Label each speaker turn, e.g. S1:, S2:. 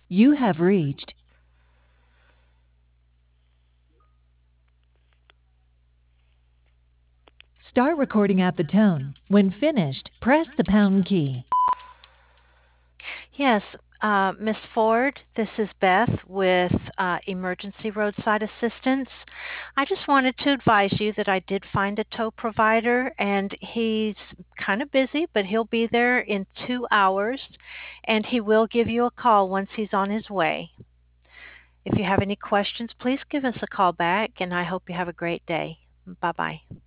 S1: You have reached. Start recording at the tone. When finished, press the pound key.
S2: Yes, Miss Ford, this is Beth with Emergency Roadside Assistance. I just wanted to advise you that I did find a tow provider and he's kind of busy, but he'll be there in 2 hours and he will give you a call once he's on his way. If you have any questions, please give us a call back and I hope you have a great day. Bye bye.